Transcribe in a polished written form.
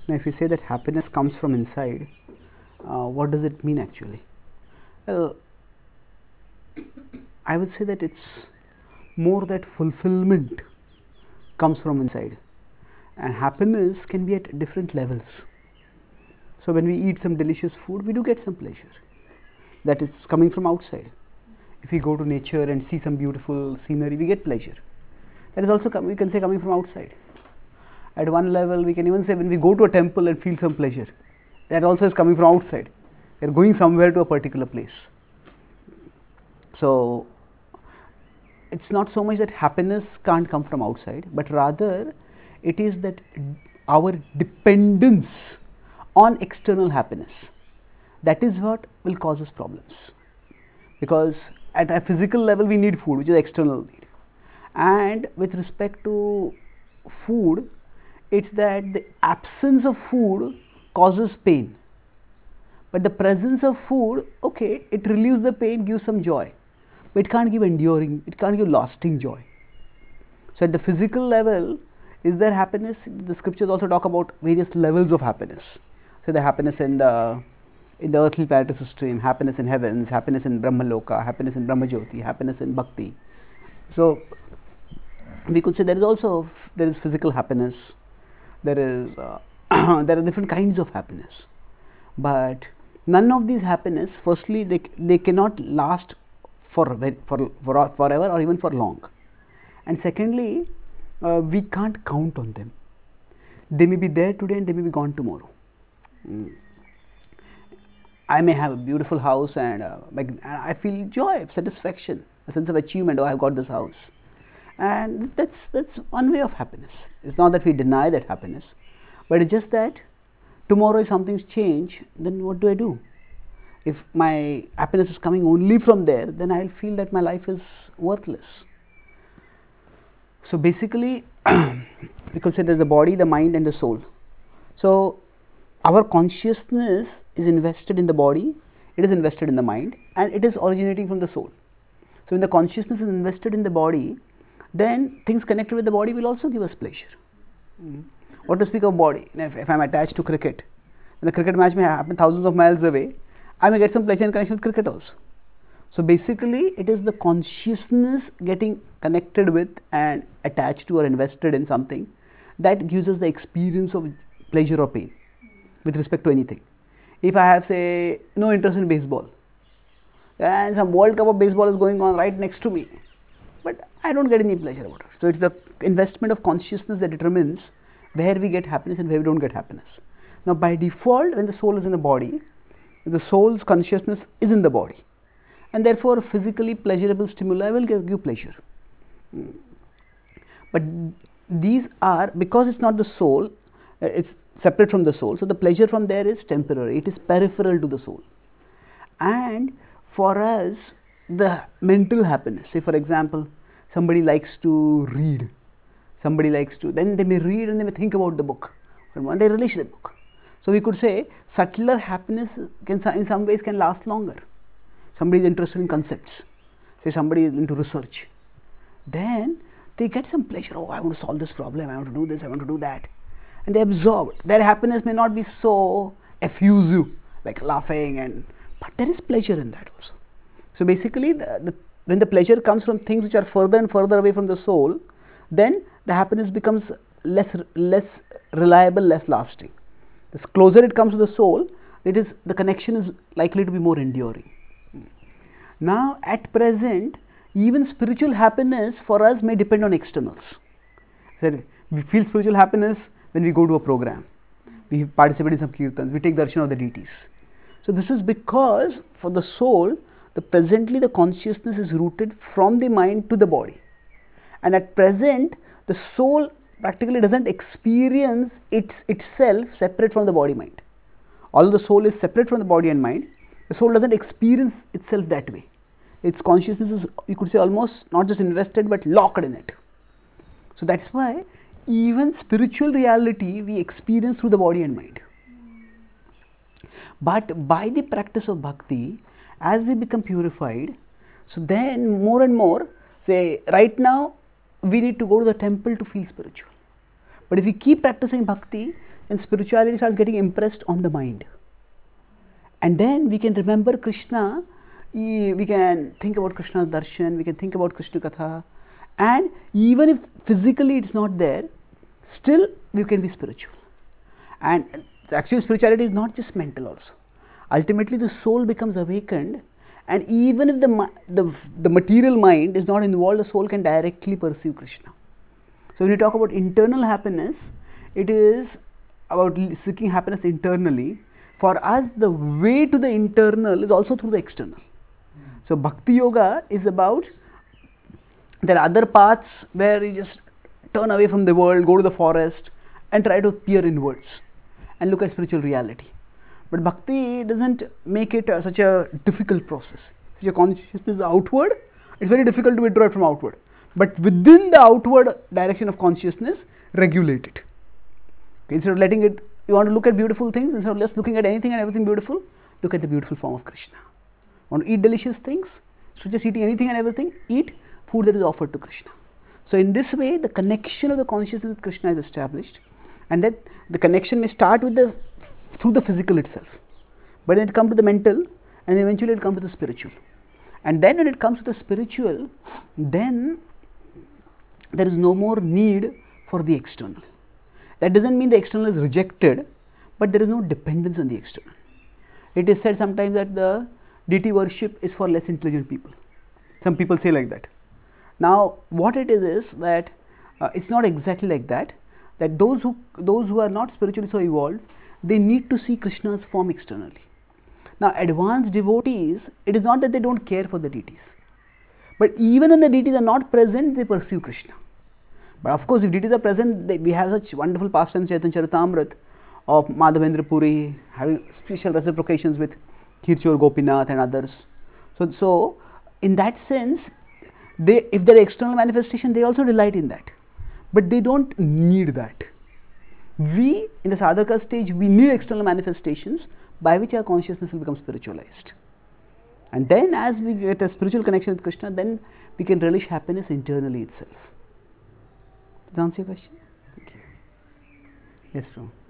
Now, if you say that happiness comes from inside, what does it mean actually? Well, I would say that it's more that fulfillment comes from inside, and happiness can be at different levels. So, when we eat some delicious food, we do get some pleasure that is coming from outside. If we go to nature and see some beautiful scenery, we get pleasure. That is also we can say coming from outside. At one level, we can even say when we go to a temple and feel some pleasure, that also is coming from outside. We are going somewhere to a particular place. So, it's not so much that happiness can't come from outside, but rather it is that our dependence on external happiness, that is what will cause us problems. Because at a physical level we need food, which is external need, and with respect to food, it's that the absence of food causes pain, but the presence of food, okay, it relieves the pain, gives some joy, but it can't give enduring, it can't give lasting joy. So at the physical level, is there happiness? The scriptures also talk about various levels of happiness. So the happiness in the earthly planetary system, happiness in heavens, happiness in Brahmaloka, happiness in Brahmajyoti, happiness in Bhakti. So we could say there is physical happiness, there is there are different kinds of happiness, but none of these happiness, firstly they cannot last forever or even for long, and secondly we can't count on them. They may be there today and they may be gone tomorrow. I may have a beautiful house and I feel joy, satisfaction, a sense of achievement. Oh, I've got this house, and that's one way of happiness. It's not that we deny that happiness, but it's just that tomorrow if something's changed, then what do I do? If my happiness is coming only from there, then I'll feel that my life is worthless. So basically, we could say there's the body, the mind, and the soul. So our consciousness is invested in the body, it is invested in the mind, and it is originating from the soul. So when the consciousness is invested in the body, then things connected with the body will also give us pleasure. What to speak of body? If I am attached to cricket, and the cricket match may happen thousands of miles away, I may get some pleasure in connection with cricket also. So basically, it is the consciousness getting connected with and attached to or invested in something that gives us the experience of pleasure or pain with respect to anything. If I have, say, no interest in baseball, and some World Cup of baseball is going on right next to me, but I don't get any pleasure about it. So it's the investment of consciousness that determines where we get happiness and where we don't get happiness. Now by default, when the soul is in the body, the soul's consciousness is in the body, and therefore physically pleasurable stimuli will give pleasure. But these are, because it's not the soul, it's separate from the soul, so the pleasure from there is temporary, it is peripheral to the soul. And for us, the mental happiness, say for example, somebody likes to read, somebody likes to, then they may read and they may think about the book, and they relish the book. So we could say subtler happiness can in some ways can last longer. Somebody is interested in concepts, say somebody is into research, then they get some pleasure. Oh, I want to solve this problem, I want to do this, I want to do that, and they absorb it. Their happiness may not be so effusive like laughing, but there is pleasure in that also. So basically when the pleasure comes from things which are further and further away from the soul, then the happiness becomes less reliable, less lasting. The closer it comes to the soul, the connection is likely to be more enduring. Now at present, even spiritual happiness for us may depend on externals. So we feel spiritual happiness when we go to a program, we participate in some kirtans, we take darshan of the deities. So this is because for the soul, presently the consciousness is rooted from the mind to the body, and at present the soul practically doesn't experience itself separate from the body mind. Although the soul is separate from the body and mind, the soul doesn't experience itself that way. Its consciousness is, you could say, almost not just invested but locked in it. So that's why even spiritual reality we experience through the body and mind. But by the practice of bhakti, as we become purified, so then more and more, say right now we need to go to the temple to feel spiritual. But if we keep practicing bhakti, and spirituality starts getting impressed on the mind. And then we can remember Krishna, we can think about Krishna's darshan, we can think about Krishna Katha, and even if physically it's not there, still we can be spiritual. And actually spirituality is not just mental also. Ultimately the soul becomes awakened, and even if the material mind is not involved, the soul can directly perceive Krishna. So when you talk about internal happiness, it is about seeking happiness internally. For us, the way to the internal is also through the external. So Bhakti Yoga is about, there are other paths where you just turn away from the world, go to the forest and try to peer inwards and look at spiritual reality. But Bhakti doesn't make it such a difficult process. If your consciousness is outward, it's very difficult to withdraw it from outward. But within the outward direction of consciousness, regulate it. Okay, instead of letting it, you want to look at beautiful things, instead of just looking at anything and everything beautiful, look at the beautiful form of Krishna. Want to eat delicious things? So just eating anything and everything, eat food that is offered to Krishna. So in this way, the connection of the consciousness with Krishna is established, and that the connection may start with through the physical itself, but then it comes to the mental, and eventually it comes to the spiritual. And then when it comes to the spiritual, then there is no more need for the external. That doesn't mean the external is rejected, but there is no dependence on the external. It is said sometimes that the deity worship is for less intelligent people. Some people say like that. Now what it is that it's not exactly like that. That those who are not spiritually so evolved, they need to see Krishna's form externally. Now advanced devotees, it is not that they don't care for the deities, but even when the deities are not present, they perceive Krishna. But of course, if deities are present, we have such wonderful pastimes, Chaitanya Charitamrita of Madhavendra Puri, having special reciprocations with Kirchur Gopinath and others. So in that sense, if there are external manifestation, they also delight in that, but they don't need that. We, in the sadhaka stage, we need external manifestations by which our consciousness will become spiritualized. And then as we get a spiritual connection with Krishna, then we can relish happiness internally itself. Does that answer your question? Thank you. Yes, Prabhu.